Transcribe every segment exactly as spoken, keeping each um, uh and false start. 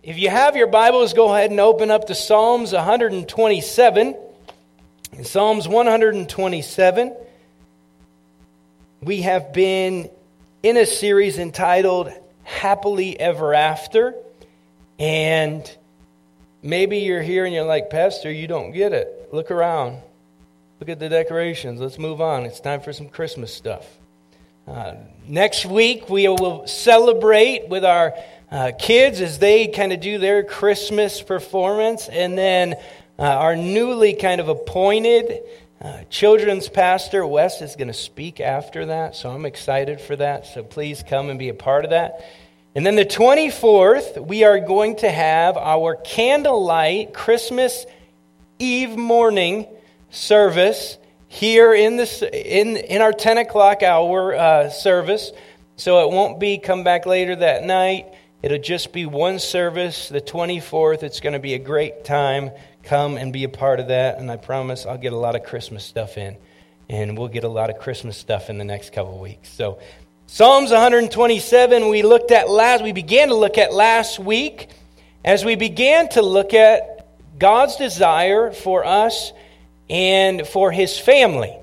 If you have your Bibles, go ahead and open up to Psalms one twenty-seven. In Psalms one twenty-seven, we have been in a series entitled Happily Ever After. And maybe you're here and you're like, Pastor, you don't get it. Look around. Look at the decorations. Let's move on. It's time for some Christmas stuff. Uh, next week, we will celebrate with our uh, kids as they kind of do their Christmas performance. And then uh, our newly kind of appointed uh, children's pastor, Wes, is going to speak after that. So I'm excited for that. So please come and be a part of that. And then the twenty-fourth, we are going to have our candlelight Christmas Eve morning service here in this in in our ten o'clock hour uh, service. So it won't be come back later that night. It'll just be one service, the twenty-fourth. It's going to be a great time. Come and be a part of that. And I promise I'll get a lot of Christmas stuff in. And we'll get a lot of Christmas stuff in the next couple of weeks. So Psalms one twenty-seven we looked at last, we began to look at last week as we began to look at God's desire for us and for His family.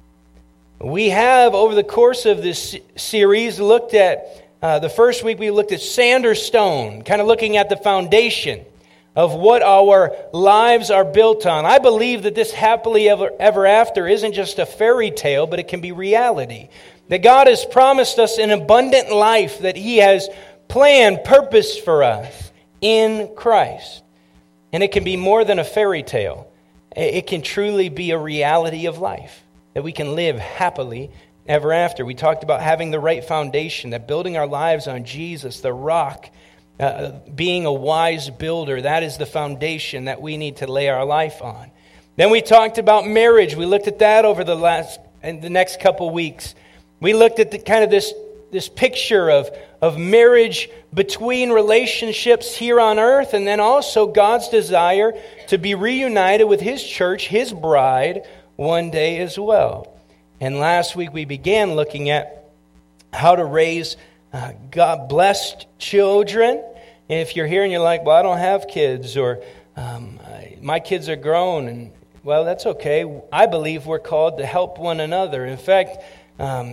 We have, over the course of this series, looked at, uh, the first week we looked at sand or stone, kind of looking at the foundation of what our lives are built on. I believe that this happily ever, ever after isn't just a fairy tale, but it can be reality. That God has promised us an abundant life, that He has planned, purpose for us in Christ. And it can be more than a fairy tale. It can truly be a reality of life, that we can live happily ever after. We talked about having the right foundation, that building our lives on Jesus, the rock, uh, being a wise builder, that is the foundation that we need to lay our life on. Then we talked about marriage. We looked at that over the last and the next couple weeks. We looked at the kind of this this picture of, of marriage between relationships here on earth, and then also God's desire to be reunited with His church, His bride, one day as well. And last week we began looking at how to raise uh, God-blessed children. And if you're here and you're like, well, I don't have kids, or um, I, my kids are grown, and well, that's okay. I believe we're called to help one another. In fact, um,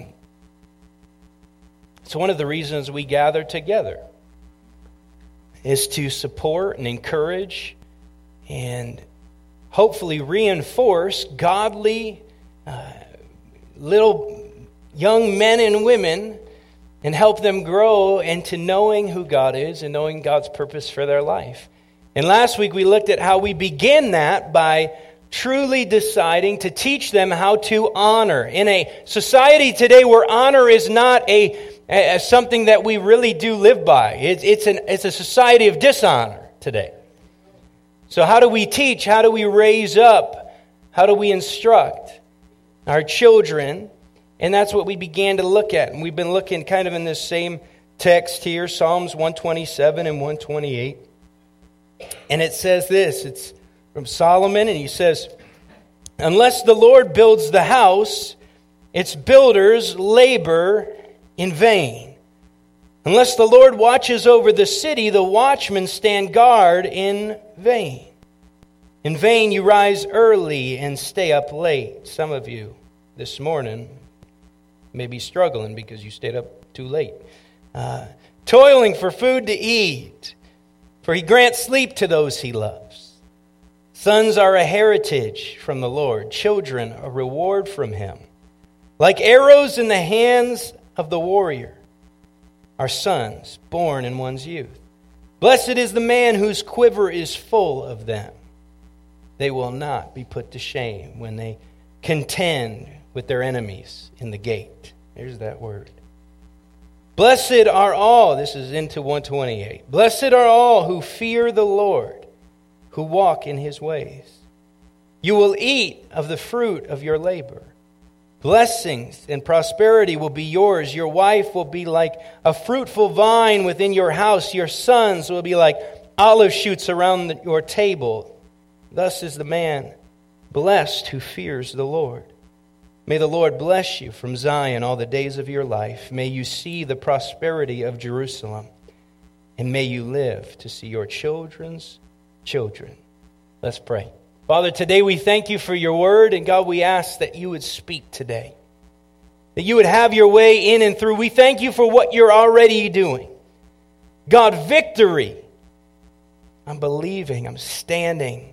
it's one of the reasons we gather together, is to support and encourage and hopefully reinforce godly uh, little young men and women and help them grow into knowing who God is and knowing God's purpose for their life. And last week we looked at how we begin that by truly deciding to teach them how to honor. In a society today where honor is not a as something that we really do live by. It's, it's, an, it's a society of dishonor today. So how do we teach? How do we raise up? How do we instruct our children? And that's what we began to look at. And we've been looking kind of in this same text here, Psalms one twenty-seven and one twenty-eight. And it says this, it's from Solomon, and he says, unless the Lord builds the house, its builders labor in vain. Unless the Lord watches over the city, the watchmen stand guard in vain. In vain you rise early and stay up late. Some of you this morning may be struggling because you stayed up too late. Uh, toiling for food to eat, for He grants sleep to those He loves. Sons are a heritage from the Lord, children a reward from Him. Like arrows in the hands of the warrior are sons born in one's youth. Blessed is the man whose quiver is full of them. They will not be put to shame when they contend with their enemies in the gate. There's that word. Blessed are all, this is into one twenty-eight. Blessed are all who fear the Lord, who walk in His ways. You will eat of the fruit of your labor. Blessings and prosperity will be yours. Your wife will be like a fruitful vine within your house. Your sons will be like olive shoots around the, your table. Thus is the man blessed who fears the Lord. May the Lord bless you from Zion all the days of your life. May you see the prosperity of Jerusalem And may you live to see your children's children. Let's pray. Father, today we thank you for your word. And God, we ask that you would speak today. That you would have your way in and through. We thank you for what you're already doing. God, victory. I'm believing, I'm standing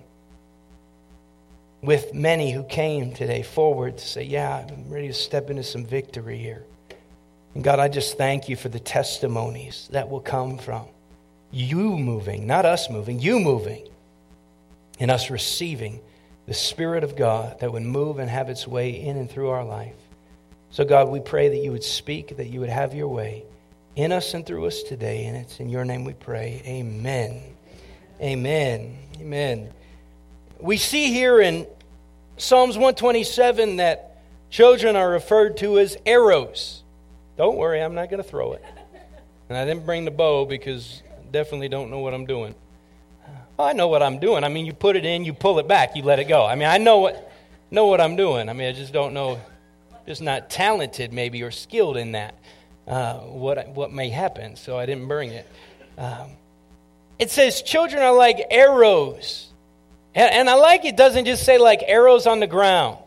with many who came today forward to say, yeah, I'm ready to step into some victory here. And God, I just thank you for the testimonies that will come from you moving, not us moving, you moving, and us receiving the Spirit of God that would move and have its way in and through our life. So God, we pray that you would speak, that you would have your way in us and through us today. And it's in your name we pray. Amen. Amen. Amen. We see here in Psalms one twenty-seven that children are referred to as arrows. Don't worry, I'm not going to throw it. And I didn't bring the bow because I definitely don't know what I'm doing. Well, I know what I'm doing. I mean, you put it in, you pull it back, you let it go. I mean, I know what know what I'm doing. I mean, I just don't know, just not talented maybe or skilled in that, uh, what what may happen. So I didn't bring it. Um, it says children are like arrows. And, and I like it doesn't just say like arrows on the ground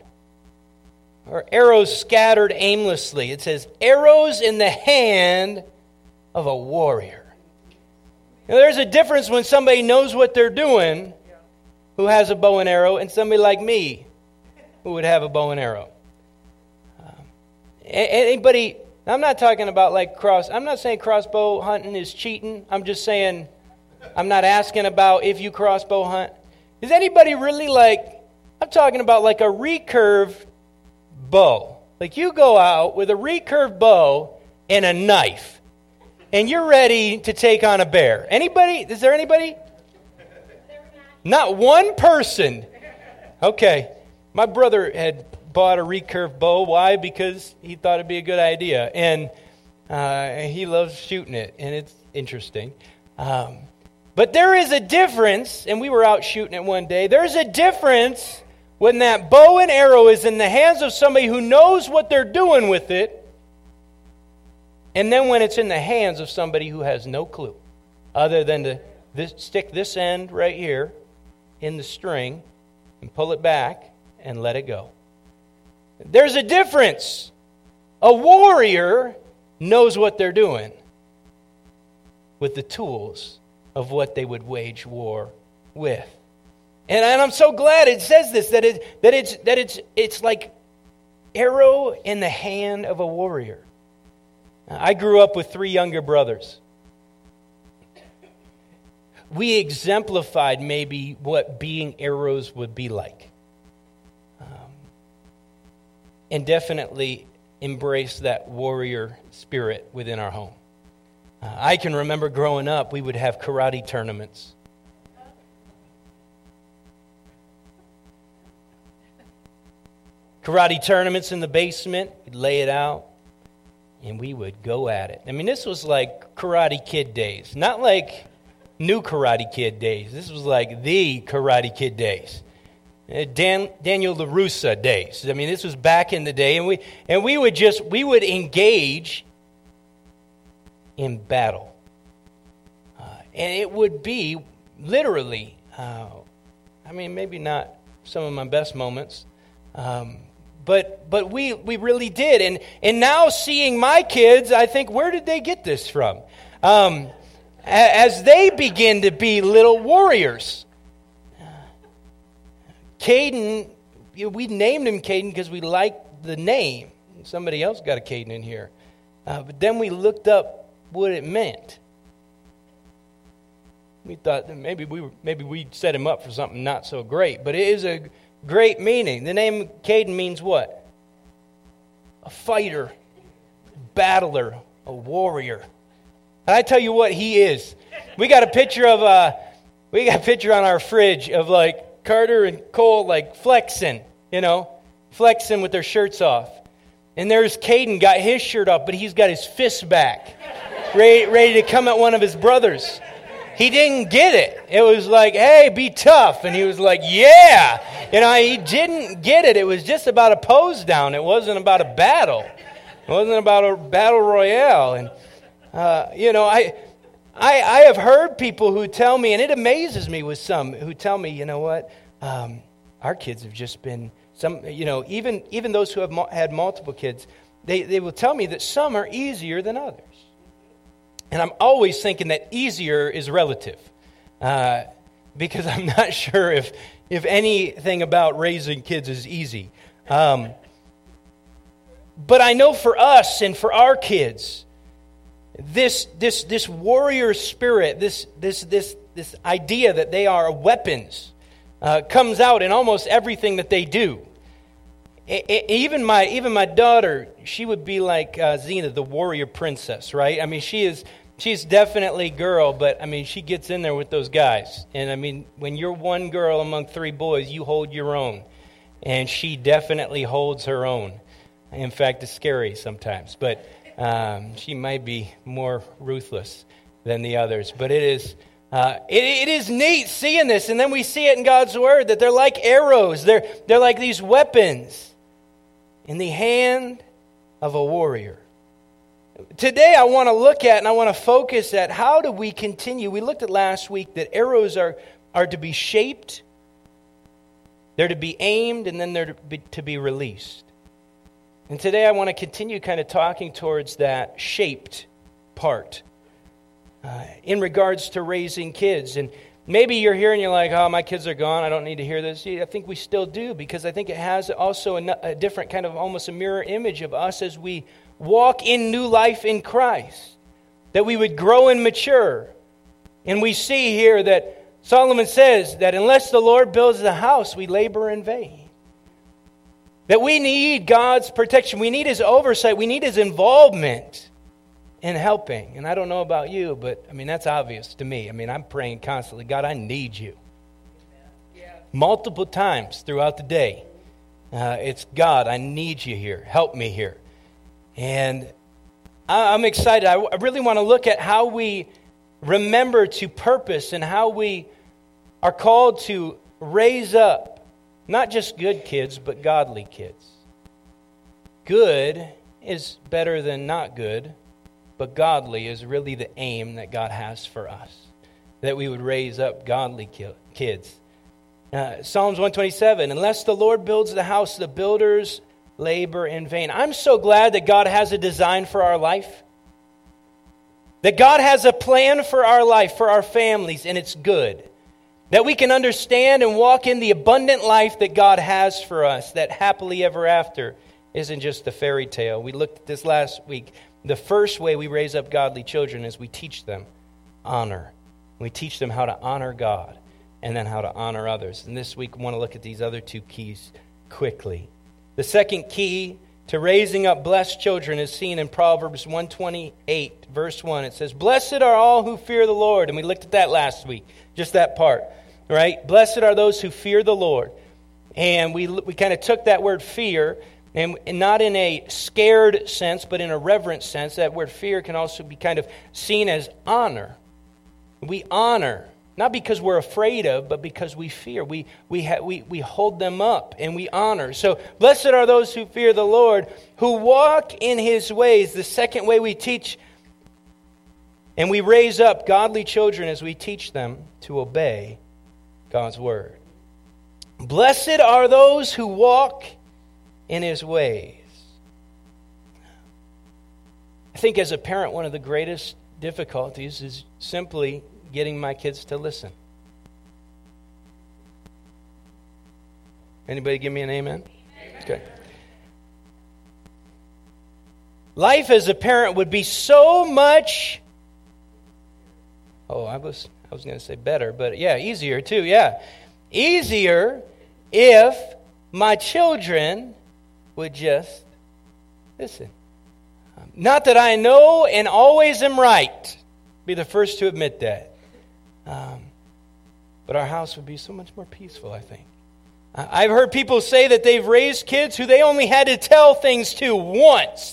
or arrows scattered aimlessly. It says arrows in the hand of a warrior. Now, there's a difference when somebody knows what they're doing who has a bow and arrow and somebody like me who would have a bow and arrow. Um, anybody, I'm not talking about like cross, I'm not saying crossbow hunting is cheating. I'm just saying, I'm not asking about if you crossbow hunt. Is anybody really like, I'm talking about like a recurve bow. Like you go out with a recurve bow and a knife, and you're ready to take on a bear. Anybody? Is there anybody? Not one person. Okay. My brother had bought a recurve bow. Why? Because he thought it'd be a good idea. And uh, he loves shooting it, and it's interesting. Um, but there is a difference, and we were out shooting it one day. There's a difference when that bow and arrow is in the hands of somebody who knows what they're doing with it, and then when it's in the hands of somebody who has no clue, other than to this, stick this end right here in the string and pull it back and let it go. There's a difference. A warrior knows what they're doing with the tools of what they would wage war with. And, and I'm so glad it says this, that it that it's that it's it's like arrow in the hand of a warrior. I grew up with three younger brothers. We exemplified maybe what being arrows would be like. Um, and definitely embraced that warrior spirit within our home. Uh, I can remember growing up, we would have karate tournaments. Karate tournaments in the basement, we'd lay it out, and we would go at it. I mean, this was like Karate Kid days, not like new Karate Kid days. This was like the Karate Kid days. Dan, Daniel LaRussa days. I mean, this was back in the day, and we and we would just we would engage in battle, uh, and it would be literally. Uh, I mean, maybe not some of my best moments, um, but but we we really did. And and now seeing my kids, I think, where did they get this from? Um, as they begin to be little warriors. Caden, you know, we named him Caden because we liked the name. Somebody else got a Caden in here. Uh, but then we looked up what it meant. We thought that maybe we were, maybe we set him up for something not so great. But it is a great meaning. The name Caden means what? A fighter, battler, a warrior. And I tell you what he is. We got a picture of, uh, we got a picture on our fridge of like, Carter and Cole like flexing, you know, flexing with their shirts off. And there's Caden got his shirt off, but he's got his fist back, ready, ready to come at one of his brothers. He didn't get it. It was like, hey, be tough. And he was like, yeah. You know, he didn't get it. It was just about a pose down. It wasn't about a battle. It wasn't about a battle royale. And, uh, you know, I... I, I have heard people who tell me, and it amazes me with some, who tell me, you know what, um, our kids have just been, some, you know, even even those who have mu- had multiple kids, they, they will tell me that some are easier than others. And I'm always thinking that easier is relative, uh, because I'm not sure if, if anything about raising kids is easy. Um, but I know for us and for our kids, This this this warrior spirit, this this this this idea that they are weapons, uh, comes out in almost everything that they do. I, I, even my even my daughter, she would be like uh, Xena, the warrior princess, right? I mean, she is she's definitely girl, but I mean, she gets in there with those guys. And I mean, when you're one girl among three boys, you hold your own, and she definitely holds her own. In fact, it's scary sometimes, but. Um, she might be more ruthless than the others, but it is uh, it, it is neat seeing this, and then we see it in God's Word that they're like arrows. They're they're like these weapons in the hand of a warrior. Today, I want to look at and I want to focus at how do we continue. We looked at last week that arrows are are to be shaped, they're to be aimed, and then they're to be, to be released. And today I want to continue kind of talking towards that shaped part uh, in regards to raising kids. And maybe you're here and you're like, oh, my kids are gone. I don't need to hear this. I think we still do, because I think it has also a, a different kind of almost a mirror image of us as we walk in new life in Christ, that we would grow and mature. And we see here that Solomon says that unless the Lord builds the house, we labor in vain. That we need God's protection. We need His oversight. We need His involvement in helping. And I don't know about you, but I mean, that's obvious to me. I mean, I'm praying constantly, God, I need you. Yeah. Multiple times throughout the day. Uh, it's, God, I need you here. Help me here. And I, I'm excited. I, I really want to look at how we remember to purpose and how we are called to raise up not just good kids, but godly kids. Good is better than not good, but godly is really the aim that God has for us, that we would raise up godly kids. Uh, Psalms one twenty-seven, unless the Lord builds the house, the builders labor in vain. I'm so glad that God has a design for our life, that God has a plan for our life, for our families, and it's good. That we can understand and walk in the abundant life that God has for us, that happily ever after isn't just a fairy tale. We looked at this last week. The first way we raise up godly children is we teach them honor. We teach them how to honor God and then how to honor others. And this week we want to look at these other two keys quickly. The second key to raising up blessed children is seen in Proverbs one twenty-eight, verse one. It says, blessed are all who fear the Lord. And we looked at that last week, just that part. Right? Blessed are those who fear the Lord. And we we kind of took that word fear, and, and not in a scared sense, but in a reverent sense. That word fear can also be kind of seen as honor. We honor, not because we're afraid of, but because we fear. We we ha- we we hold them up and we honor. So blessed are those who fear the Lord, who walk in His ways. The second way we teach and we raise up godly children as we teach them to obey God's word. Blessed are those who walk in His ways. I think as a parent, one of the greatest difficulties is simply getting my kids to listen. Anybody give me an amen? Amen. Okay. Life as a parent would be so much, oh, I was I was going to say better, but yeah, easier too, yeah. Easier if my children would just listen. Not that I know and always am right. Be the first to admit that. Um, but our house would be so much more peaceful, I think. I've heard people say that they've raised kids who they only had to tell things to once.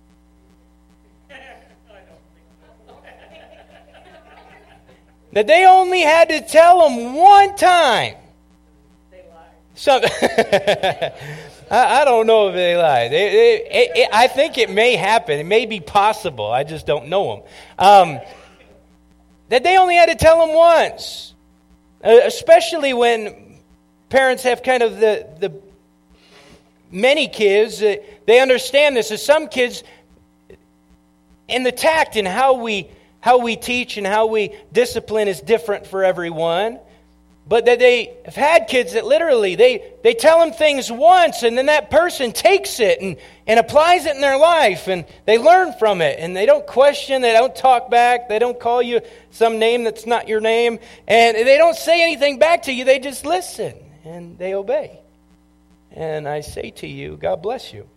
That they only had to tell them one time. They lied. So, I, I don't know if they lied. They, they, it, it, I think it may happen. It may be possible. I just don't know them. Um, that they only had to tell them once. Uh, especially when parents have kind of the, the many kids, uh, they understand this. As some kids, and the tact in how we how we teach and how we discipline is different for everyone. But that they have had kids that literally, they, they tell them things once, and then that person takes it and, and applies it in their life, and they learn from it, and they don't question, they don't talk back, they don't call you some name that's not your name, and they don't say anything back to you, they just listen, and they obey. And I say to you, God bless you.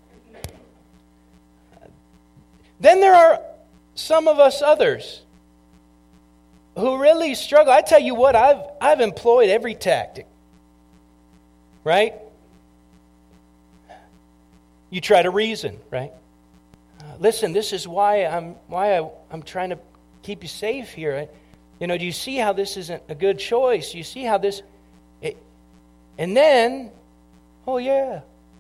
Then there are some of us others who really struggle. I tell you what, I've I've employed every tactic. Right? You try to reason, right? Uh, listen, this is why I'm why I, I'm trying to keep you safe here. I, you know, do you see how this isn't a good choice? You see how this, it, and then, oh yeah.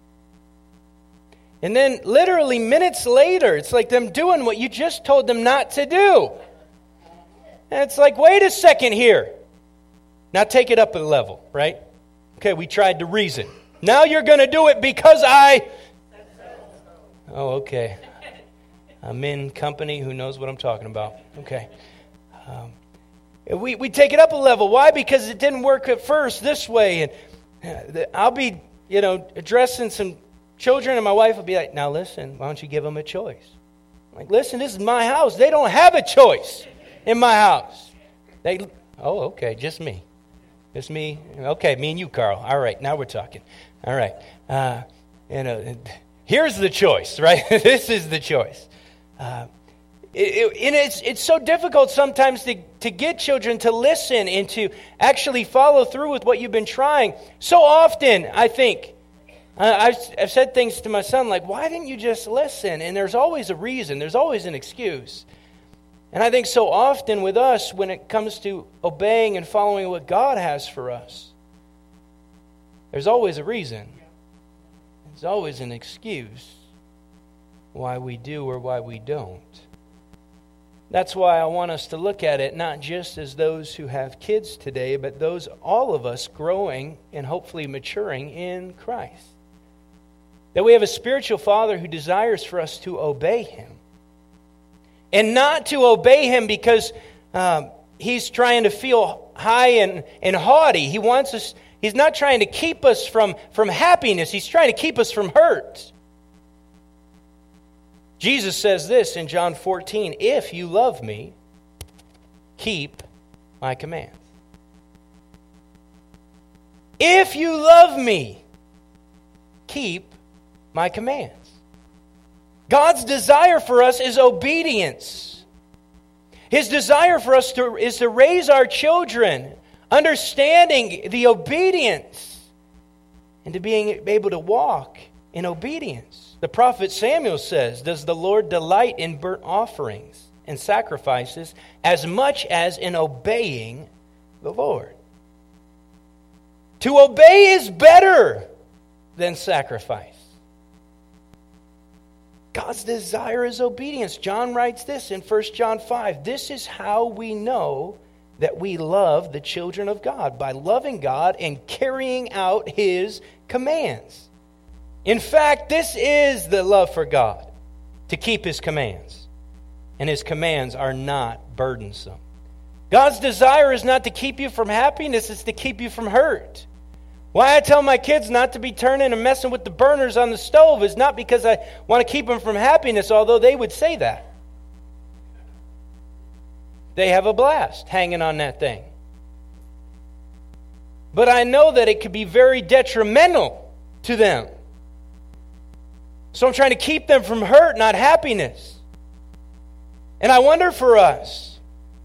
And then literally minutes later, it's like them doing what you just told them not to do. And it's like, wait a second here. Now take it up a level, right? Okay, we tried to reason. Now you're going to do it because I... Oh, okay. I'm in company who knows what I'm talking about. Okay. Um, we, we take it up a level. Why? Because it didn't work at first this way. And I'll be, you know, addressing some children, and my wife will be like, now listen, why don't you give them a choice? I'm like, listen, this is my house. They don't have a choice in my house. They, oh, okay, just me. Just me. Okay, me and you, Carl. All right, now we're talking. All right. Uh, you know, here's the choice, right? This is the choice. Uh, it, it, and it's it's so difficult sometimes to, to get children to listen and to actually follow through with what you've been trying. So often, I think, uh, I've, I've said things to my son like, why didn't you just listen? And there's always a reason. There's always an excuse. And I think so often with us, when it comes to obeying and following what God has for us, there's always a reason. There's always an excuse why we do or why we don't. That's why I want us to look at it not just as those who have kids today, but those, all of us growing and hopefully maturing in Christ. That we have a spiritual Father who desires for us to obey Him. And not to obey Him because um, He's trying to feel high and, and haughty. He wants us, He's not trying to keep us from, from happiness. He's trying to keep us from hurt. Jesus says this in John fourteen, if you love me, keep my commands. If you love me, keep my commands. God's desire for us is obedience. His desire for us to, is to raise our children, understanding the obedience, and to being able to walk in obedience. The prophet Samuel says, does the Lord delight in burnt offerings and sacrifices as much as in obeying the Lord? To obey is better than sacrifice. God's desire is obedience. John writes this in First John five. This is how we know that we love the children of God, by loving God and carrying out His commands. In fact, this is the love for God, to keep His commands. And His commands are not burdensome. God's desire is not to keep you from happiness, it's to keep you from hurt. Why I tell my kids not to be turning and messing with the burners on the stove is not because I want to keep them from happiness, although they would say that. They have a blast hanging on that thing. But I know that it could be very detrimental to them. So I'm trying to keep them from hurt, not happiness. And I wonder for us,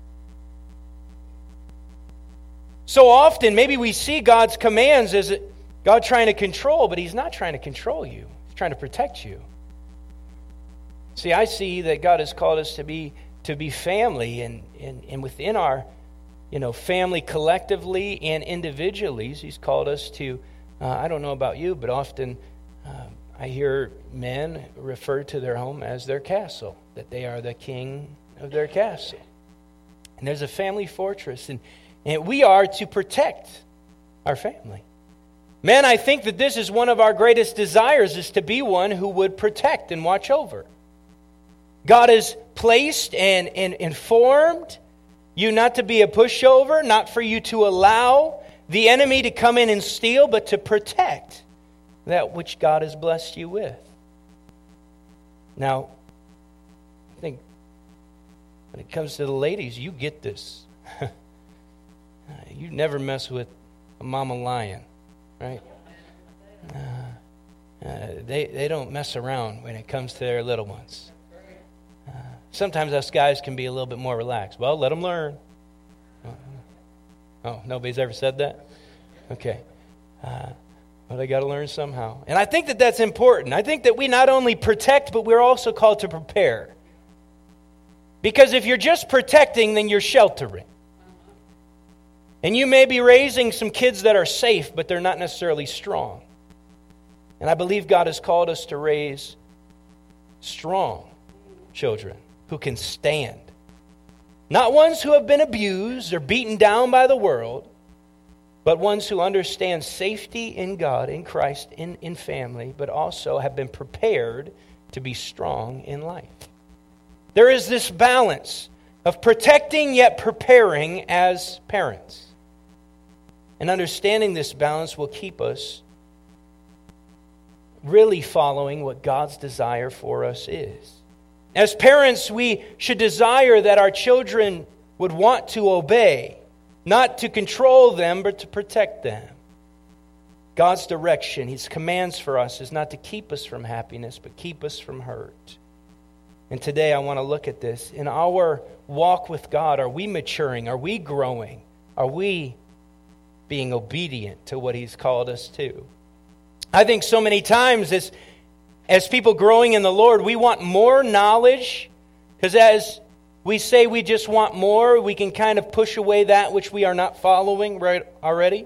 so often, maybe we see God's commands as God trying to control, but He's not trying to control you. He's trying to protect you. See, I see that God has called us to be to be family, and, and, and within our, you know, family collectively and individually, He's called us to, uh, I don't know about you, but often uh, I hear men refer to their home as their castle, that they are the king of their castle. And there's a family fortress, and, and we are to protect our family. Men, I think that this is one of our greatest desires, is to be one who would protect and watch over. God has placed and, and informed you not to be a pushover, not for you to allow the enemy to come in and steal, but to protect that which God has blessed you with. Now, I think when it comes to the ladies, you get this. You never mess with a mama lion, right? Uh, uh, they, they don't mess around when it comes to their little ones. Uh, sometimes us guys can be a little bit more relaxed. Well, let them learn. Uh, oh, nobody's ever said that? Okay. Uh, well, they got to learn somehow. And I think that that's important. I think that we not only protect, but we're also called to prepare. Because if you're just protecting, then you're sheltering. And you may be raising some kids that are safe, but they're not necessarily strong. And I believe God has called us to raise strong children who can stand. Not ones who have been abused or beaten down by the world, but ones who understand safety in God, in Christ, in, in family, but also have been prepared to be strong in life. There is this balance of protecting yet preparing as parents. And understanding this balance will keep us really following what God's desire for us is. As parents, we should desire that our children would want to obey, not to control them, but to protect them. God's direction, His commands for us is not to keep us from happiness, but keep us from hurt. And today I want to look at this. In our walk with God, are we maturing? Are we growing? Are we being obedient to what He's called us to? I think so many times as, as people growing in the Lord, we want more knowledge, because as we say we just want more, we can kind of push away that which we are not following right already.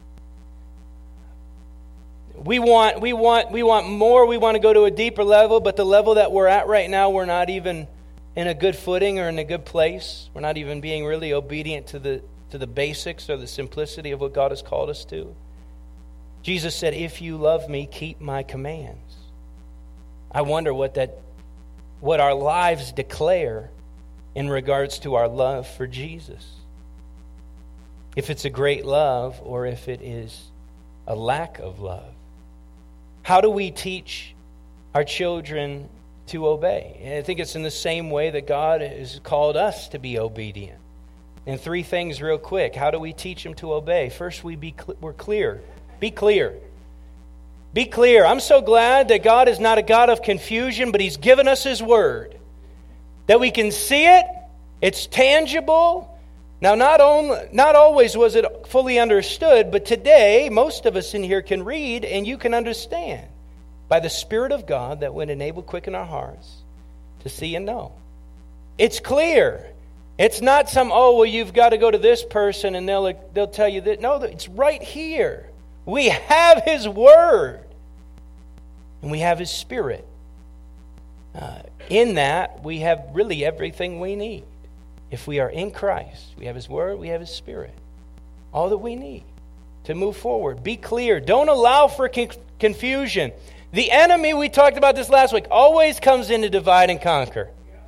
We want, we want, we want more. We want to go to a deeper level, but the level that we're at right now, we're not even in a good footing or in a good place. We're not even being really obedient to the to the basics or the simplicity of what God has called us to. Jesus said, "If you love me, keep my commands." I wonder what that, what our lives declare in regards to our love for Jesus. If it's a great love or if it is a lack of love. How do we teach our children to obey? And I think it's in the same way that God has called us to be obedient. And three things real quick. How do we teach them to obey? First, we be cl- we're clear. Be clear. Be clear. I'm so glad that God is not a God of confusion, but He's given us His Word. That we can see it. It's tangible. Now, not only, not always was it fully understood, but today, most of us in here can read and you can understand by the Spirit of God that would enable, quicken our hearts to see and know. It's clear. It's not some, oh, well, you've got to go to this person and they'll, they'll tell you that. No, it's right here. We have His Word. And we have His Spirit. Uh, in that, we have really everything we need. If we are in Christ, we have His Word, we have His Spirit. All that we need to move forward. Be clear. Don't allow for con- confusion. The enemy, we talked about this last week, always comes in to divide and conquer.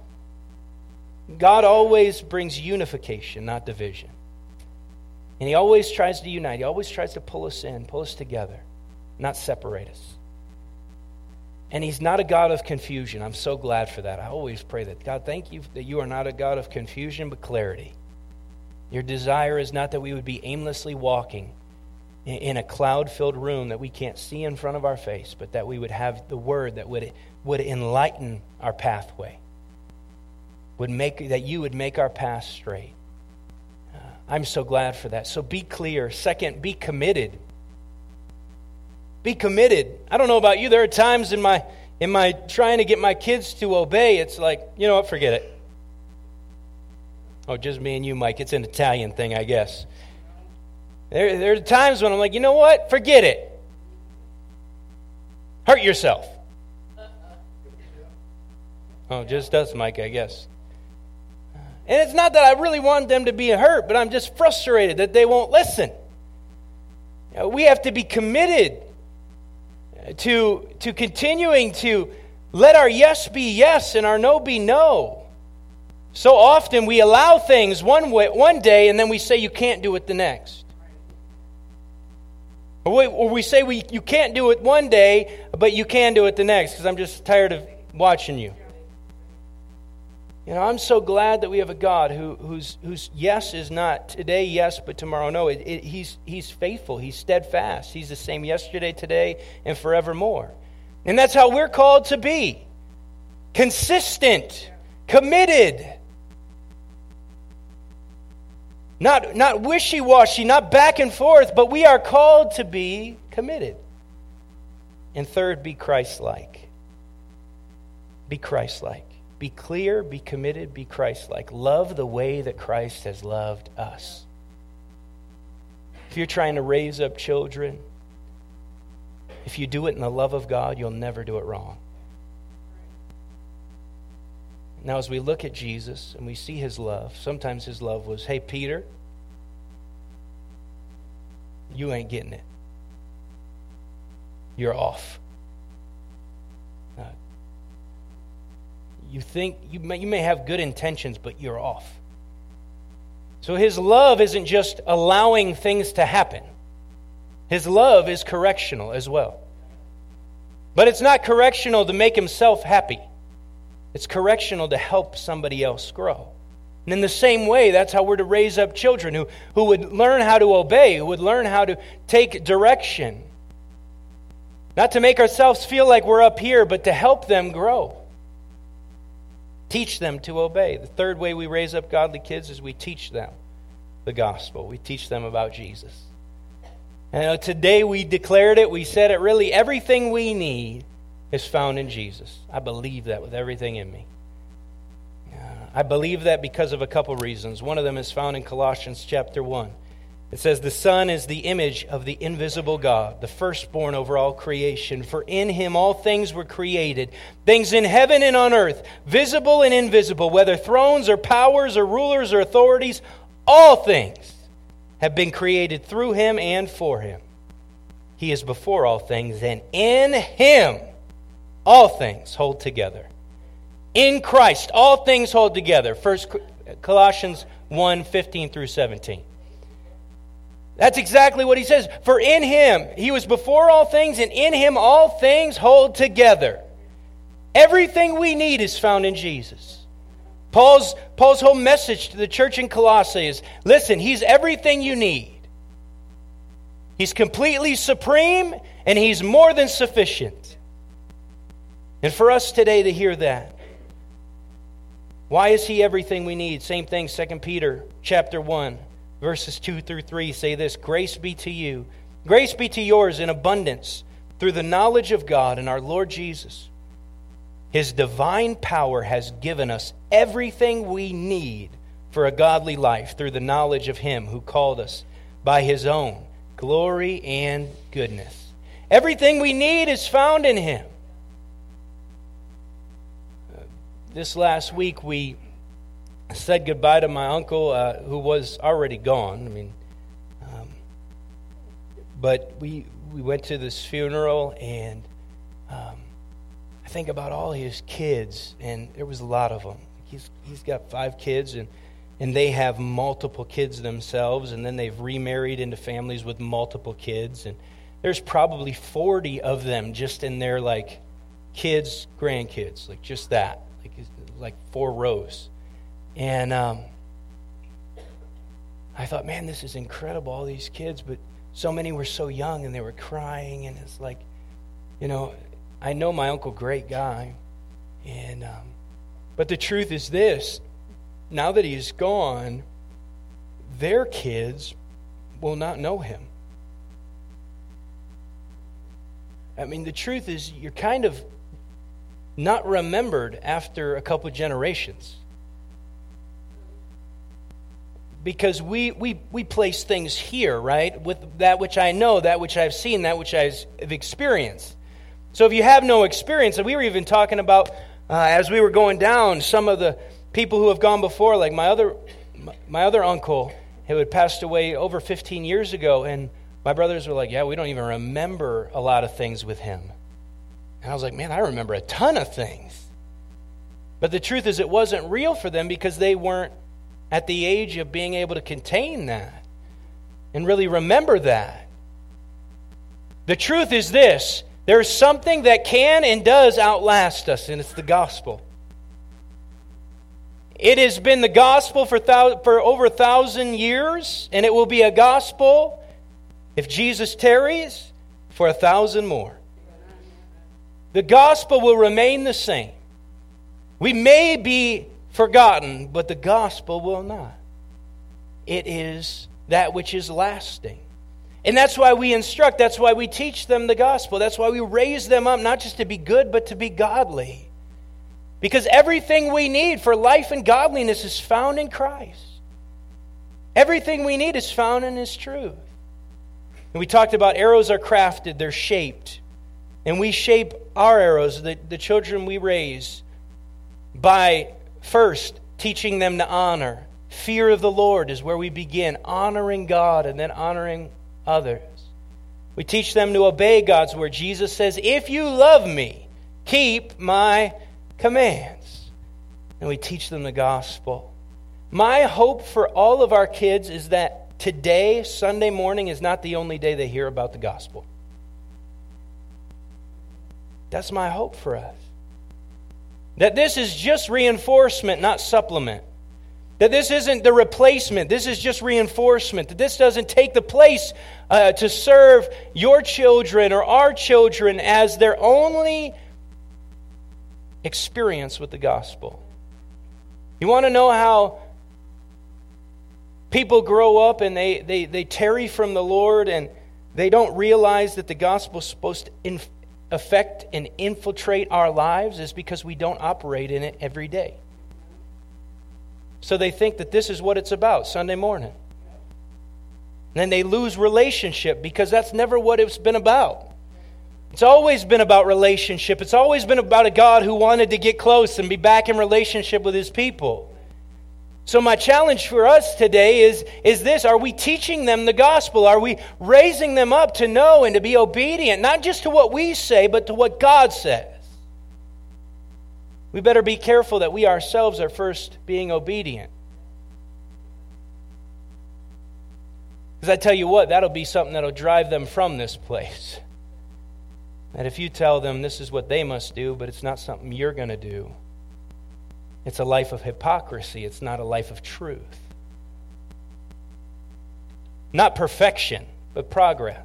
God always brings unification, not division. And He always tries to unite. He always tries to pull us in, pull us together, not separate us. And He's not a God of confusion. I'm so glad for that. I always pray that. God, thank you that you are not a God of confusion, but clarity. Your desire is not that we would be aimlessly walking in a cloud-filled room that we can't see in front of our face, but that we would have the Word that would, would enlighten our pathway. Would make that you would make our path straight. Uh, I'm so glad for that. So be clear. Second, be committed. Be committed. I don't know about you. There are times in my in my trying to get my kids to obey, it's like, you know what, forget it. Oh, just me and you, Mike. It's an Italian thing, I guess. There, there are times when I'm like, you know what, forget it. Hurt yourself. Oh, just us, Mike, I guess. And it's not that I really want them to be hurt, but I'm just frustrated that they won't listen. You know, we have to be committed to, to continuing to let our yes be yes and our no be no. So often we allow things one way, one day, and then we say you can't do it the next. Or we, or we say we you can't do it one day, but you can do it the next, because I'm just tired of watching you. You know, I'm so glad that we have a God who, whose whose yes is not today yes, but tomorrow no. It, it, he's he's faithful. He's steadfast. He's the same yesterday, today, and forevermore. And that's how we're called to be. Consistent, committed. Not, not wishy-washy, not back and forth, but we are called to be committed. And third, be Christ-like. Be Christ-like. Be clear, be committed, be Christ-like. Love the way that Christ has loved us. If you're trying to raise up children, if you do it in the love of God, you'll never do it wrong. Now, as we look at Jesus and we see his love, sometimes his love was, hey, Peter, you ain't getting it. You're off. Uh, you think, you may, you may have good intentions, but you're off. So his love isn't just allowing things to happen. His love is correctional as well. But it's not correctional to make himself happy. It's correctional to help somebody else grow. And in the same way, that's how we're to raise up children who, who would learn how to obey, who would learn how to take direction. Not to make ourselves feel like we're up here, but to help them grow. Teach them to obey. The third way we raise up godly kids is we teach them the gospel. We teach them about Jesus. And today we declared it, we said it, really everything we need is found in Jesus. I believe that with everything in me. Uh, I believe that because of a couple reasons. One of them is found in Colossians chapter one. It says, the Son is the image of the invisible God, the firstborn over all creation. For in him all things were created, things in heaven and on earth, visible and invisible, whether thrones or powers or rulers or authorities, all things have been created through him and for him. He is before all things, and in him all things hold together. In Christ, all things hold together. First Colossians one, fifteen through seventeen. That's exactly what he says. For in him, he was before all things, and in him all things hold together. Everything we need is found in Jesus. Paul's, Paul's whole message to the church in Colossae is, listen, he's everything you need. He's completely supreme, and he's more than sufficient. And for us today to hear that, why is he everything we need? Same thing, Second Peter chapter one, verses two through three say this, grace be to you, grace be to yours in abundance through the knowledge of God and our Lord Jesus. His divine power has given us everything we need for a godly life through the knowledge of him who called us by his own glory and goodness. Everything we need is found in him. This last week, we said goodbye to my uncle, uh, who was already gone. I mean, um, but we we went to this funeral, and um, I think about all his kids, and there was a lot of them. He's he's got five kids, and and they have multiple kids themselves, and then they've remarried into families with multiple kids, and there's probably forty of them just in their like kids, grandkids, like just that. Like four rows. And um, I thought, man, this is incredible, all these kids, but so many were so young and they were crying, and it's like, you know, I know my uncle, great guy, and um, but the truth is this, now that he's gone, their kids will not know him. I mean, the truth is, you're kind of not remembered after a couple of generations. Because we, we, we place things here, right? With that which I know, that which I've seen, that which I've experienced. So if you have no experience, and we were even talking about, uh, as we were going down, some of the people who have gone before, like my other my other uncle, who had passed away over fifteen years ago, and my brothers were like, yeah, we don't even remember a lot of things with him. And I was like, man, I remember a ton of things. But the truth is, it wasn't real for them because they weren't at the age of being able to contain that and really remember that. The truth is this: there's something that can and does outlast us, and it's the gospel. It has been the gospel for, thou- for over a thousand years, and it will be a gospel, if Jesus tarries, for a thousand more. The gospel will remain the same. We may be forgotten, but the gospel will not. It is that which is lasting. And that's why we instruct, that's why we teach them the gospel. That's why we raise them up, not just to be good, but to be godly. Because everything we need for life and godliness is found in Christ. Everything we need is found in His truth. And we talked about arrows are crafted, they're shaped. And we shape our arrows, the, the children we raise, by first teaching them to honor. Fear of the Lord is where we begin, honoring God and then honoring others. We teach them to obey God's word. Jesus says, if you love me, keep my commands. And we teach them the gospel. My hope for all of our kids is that today, Sunday morning, is not the only day they hear about the gospel. That's my hope for us. That this is just reinforcement, not supplement. That this isn't the replacement. This is just reinforcement. That this doesn't take the place uh, to serve your children or our children as their only experience with the gospel. You want to know how people grow up and they, they, they tarry from the Lord and they don't realize that the gospel is supposed to inf- affect and infiltrate our lives? Is because we don't operate in it every day. So they think that this is what it's about, Sunday morning. And then they lose relationship because that's never what it's been about. It's always been about relationship. It's always been about a God who wanted to get close and be back in relationship with His people. So my challenge for us today is, is this: are we teaching them the gospel? Are we raising them up to know and to be obedient, not just to what we say, but to what God says? We better be careful that we ourselves are first being obedient. Because I tell you what, that'll be something that'll drive them from this place. That if you tell them this is what they must do, but it's not something you're going to do, it's a life of hypocrisy. It's not a life of truth. Not perfection, but progress.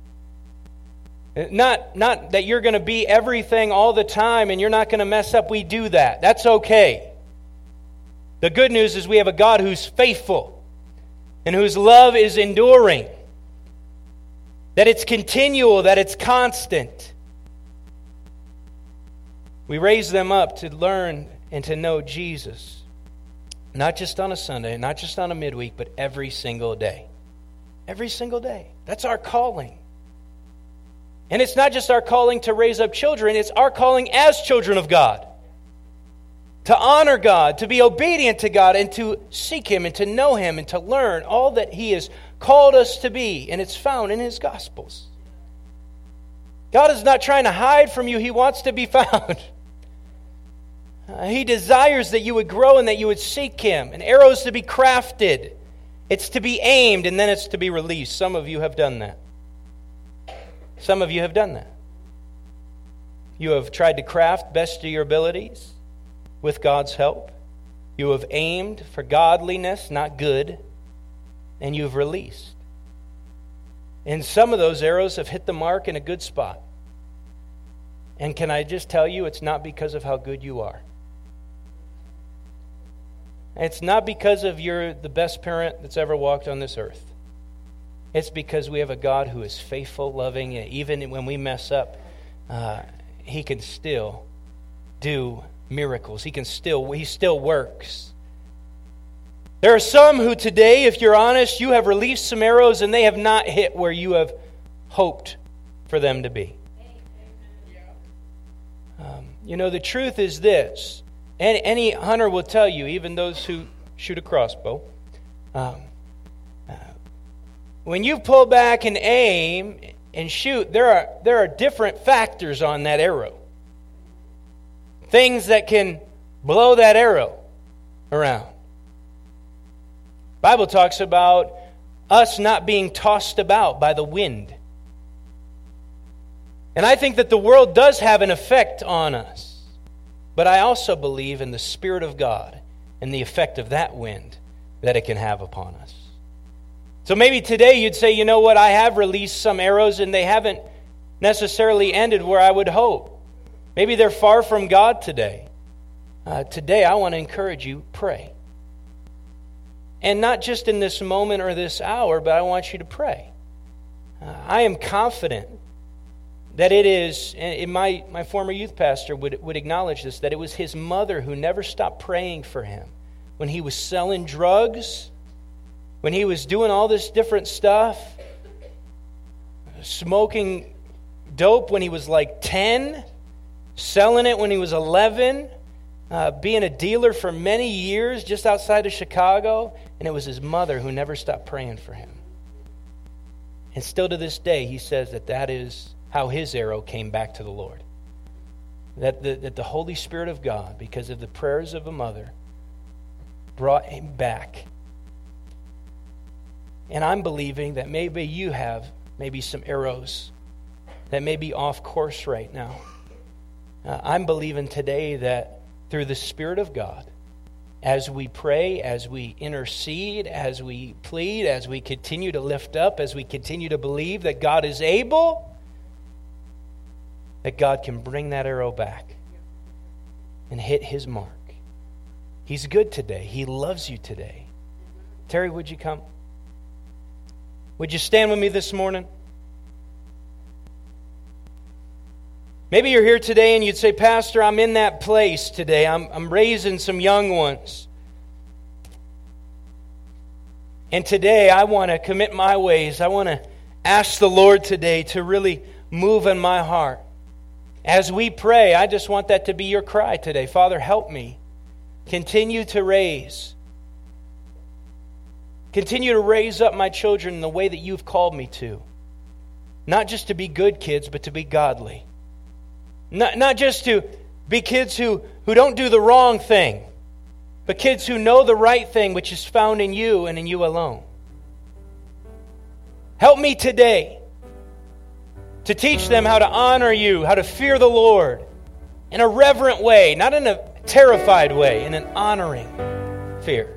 Not, not that you're going to be everything all the time and you're not going to mess up. We do that. That's okay. The good news is we have a God who's faithful and whose love is enduring. That it's continual, that it's constant. We raise them up to learn and to know Jesus. Not just on a Sunday, not just on a midweek, but every single day. Every single day. That's our calling. And it's not just our calling to raise up children, it's our calling as children of God. To honor God, to be obedient to God, and to seek Him, and to know Him, and to learn all that He has called us to be. And it's found in His Gospels. God is not trying to hide from you. He wants to be found. Uh, he desires that you would grow and that you would seek Him. And arrows to be crafted. It's to be aimed, and then it's to be released. Some of you have done that. Some of you have done that. You have tried to craft best of your abilities with God's help. You have aimed for godliness, not good, and you've released. And some of those arrows have hit the mark in a good spot. And can I just tell you, it's not because of how good you are. It's not because of you're the best parent that's ever walked on this earth. It's because we have a God who is faithful, loving, and even when we mess up, uh, He can still do miracles. He can still, He still works. There are some who today, if you're honest, you have released some arrows and they have not hit where you have hoped for them to be. Um, you know, the truth is this. any, any hunter will tell you, even those who shoot a crossbow, um, uh, when you pull back and aim and shoot, there are there are different factors on that arrow. Things that can blow that arrow around. The Bible talks about us not being tossed about by the wind. And I think that the world does have an effect on us. But I also believe in the Spirit of God and the effect of that wind that it can have upon us. So maybe today you'd say, you know what, I have released some arrows and they haven't necessarily ended where I would hope. Maybe they're far from God today. Uh, today I want to encourage you, pray. And not just in this moment or this hour, but I want you to pray. Uh, I am confident that it is, and my, my former youth pastor would, would acknowledge this, that it was his mother who never stopped praying for him. When he was selling drugs, when he was doing all this different stuff, smoking dope when he was like ten, selling it when he was eleven, uh, being a dealer for many years just outside of Chicago, and it was his mother who never stopped praying for him. And still to this day, he says that that is how his arrow came back to the Lord. That the, that the Holy Spirit of God, because of the prayers of a mother, brought him back. And I'm believing that maybe you have maybe some arrows that may be off course right now. Uh, I'm believing today that through the Spirit of God, as we pray, as we intercede, as we plead, as we continue to lift up, as we continue to believe that God is able, that God can bring that arrow back and hit His mark. He's good today. He loves you today. Terry, would you come? Would you stand with me this morning? Maybe you're here today and you'd say, Pastor, I'm in that place today. I'm, I'm raising some young ones. And today I want to commit my ways. I want to ask the Lord today to really move in my heart. As we pray, I just want that to be your cry today. Father, help me. Continue to raise. Continue to raise up my children in the way that you've called me to. Not just to be good kids, but to be godly. Not, not just to be kids who, who don't do the wrong thing, but kids who know the right thing, which is found in you and in you alone. Help me today to teach them how to honor you, how to fear the Lord in a reverent way, not in a terrified way, in an honoring fear.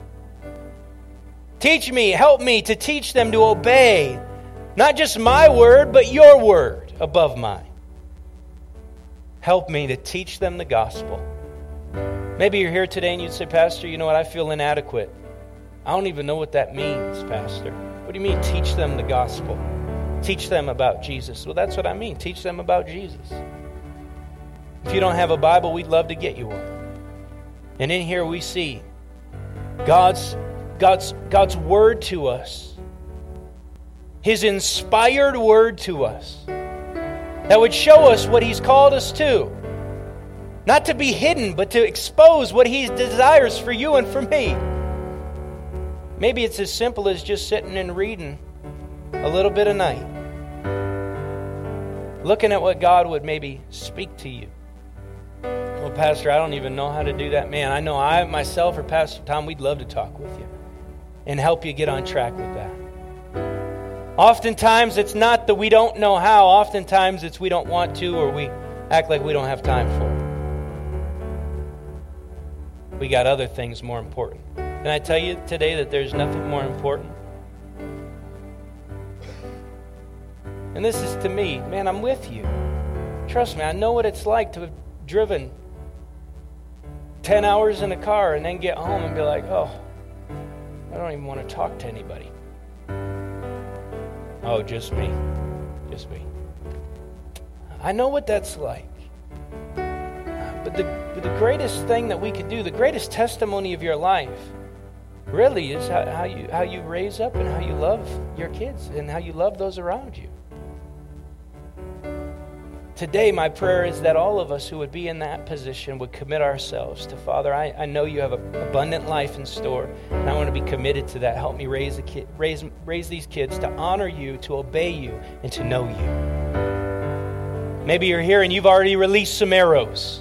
Teach me, help me to teach them to obey not just my word, but your word above mine. Help me to teach them the gospel. Maybe you're here today and you'd say, Pastor, you know what, I feel inadequate. I don't even know what that means, Pastor. What do you mean, teach them the gospel? Teach them about Jesus. Well, that's what I mean. Teach them about Jesus. If you don't have a Bible, we'd love to get you one. And in here we see God's, God's, God's word to us. His inspired word to us. That would show us what He's called us to. Not to be hidden, but to expose what He desires for you and for me. Maybe it's as simple as just sitting and reading a little bit a night. Looking at what God would maybe speak to you. Well, Pastor, I don't even know how to do that. Man, I know I myself or Pastor Tom, we'd love to talk with you and help you get on track with that. Oftentimes, it's not that we don't know how. Oftentimes, it's we don't want to, or we act like we don't have time for it. We got other things more important. Can I tell you today that there's nothing more important? And this is to me, man, I'm with you. Trust me, I know what it's like to have driven ten hours in a car and then get home and be like, oh, I don't even want to talk to anybody. Oh, just me. Just me. I know what that's like. But the, but the greatest thing that we could do, the greatest testimony of your life, really is how, how you how you raise up and how you love your kids and how you love those around you. today my prayer is that all of us who would be in that position would commit ourselves to, Father, I, I know you have an abundant life in store, and I want to be committed to that. Help me raise, the kid, raise, raise these kids to honor you, to obey you, and to know you. Maybe you're here and you've already released some arrows,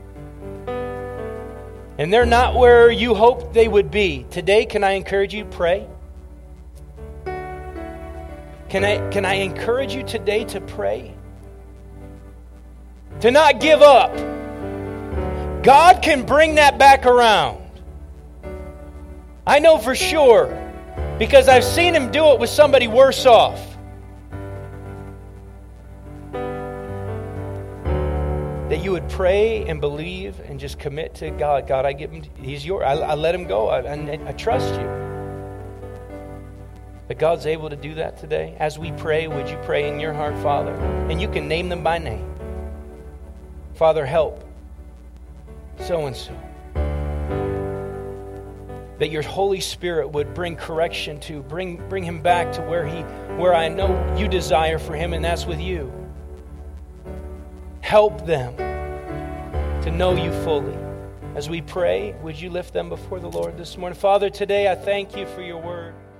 and they're not where you hoped they would be. Today, can I encourage you to pray? Can I, can I encourage you today to pray? To not give up. God can bring that back around. I know for sure, because I've seen Him do it with somebody worse off. That you would pray and believe and just commit to God. God, I give Him, He's yours. I, I let Him go. I, I, I trust you. But God's able to do that today. As we pray, would you pray in your heart, Father? And you can name them by name. Father, help so-and-so. That your Holy Spirit would bring correction to, bring, bring him back to where he, where I know you desire for him, and that's with you. Help them to know you fully. As we pray, would you lift them before the Lord this morning? Father, today I thank you for your word.